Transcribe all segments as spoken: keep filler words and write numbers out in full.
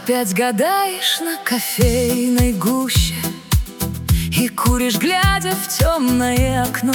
Опять гадаешь на кофейной гуще и куришь, глядя в темное окно.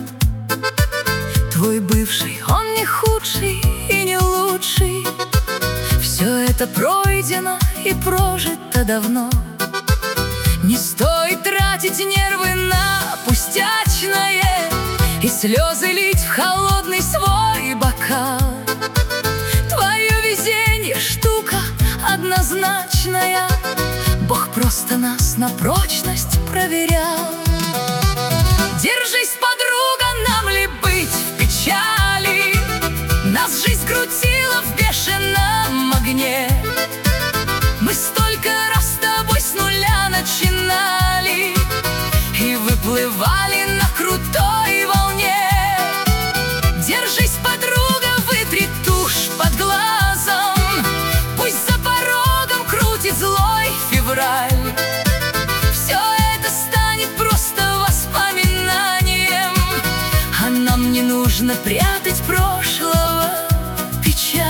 Твой бывший, он не худший и не лучший. Все это пройдено и прожито давно. Не стоит тратить нервы на пустячное и слезы лить в холодный свой бокал. Твое везение штука однозначная. Бог просто нас на прочность проверял. Держись, подруга, нам ли быть в печали? Нас жизнь крутила в бешеном огне. Мы столько раз с тобой с нуля начинали и выплывали на крутой волне. Держись, подруга, вытри тушь под глазом. Пусть за порогом крутит злой февраль. Все это станет просто воспоминанием, а нам не нужно прятать прошлого печаль.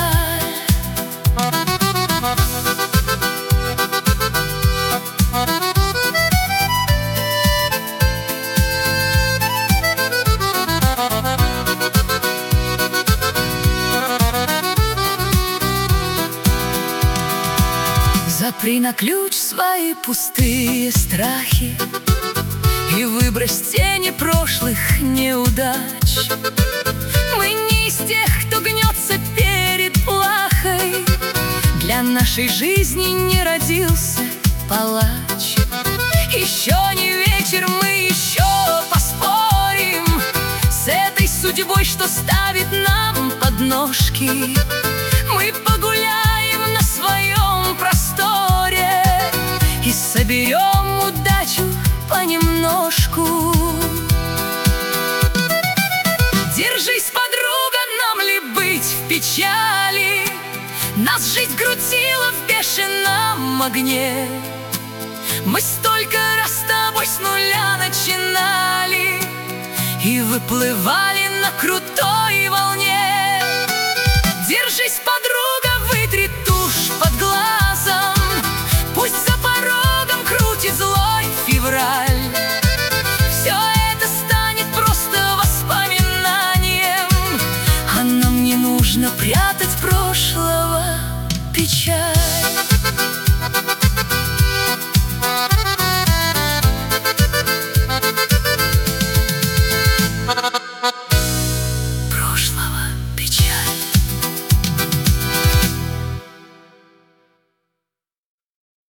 Запри на ключ свои пустые страхи и выбрось тени прошлых неудач. Мы не из тех, кто гнется перед плахой. Для нашей жизни не родился палач. Еще не вечер, мы еще поспорим с этой судьбой, что ставит нам подножки. Мы погуляем на своем просторе и соберем удачу понемножку. Держись, подруга, нам ли быть в печали? Нас жизнь крутила в бешеном огне. Мы столько раз с тобой с нуля начинали и выплывали на крутой волне. Держись, подруга, вытри тушь под глазом. Пусть за порогом крутит злой февраль. Все это станет просто воспоминанием, а нам не нужно прятать прошлого печаль.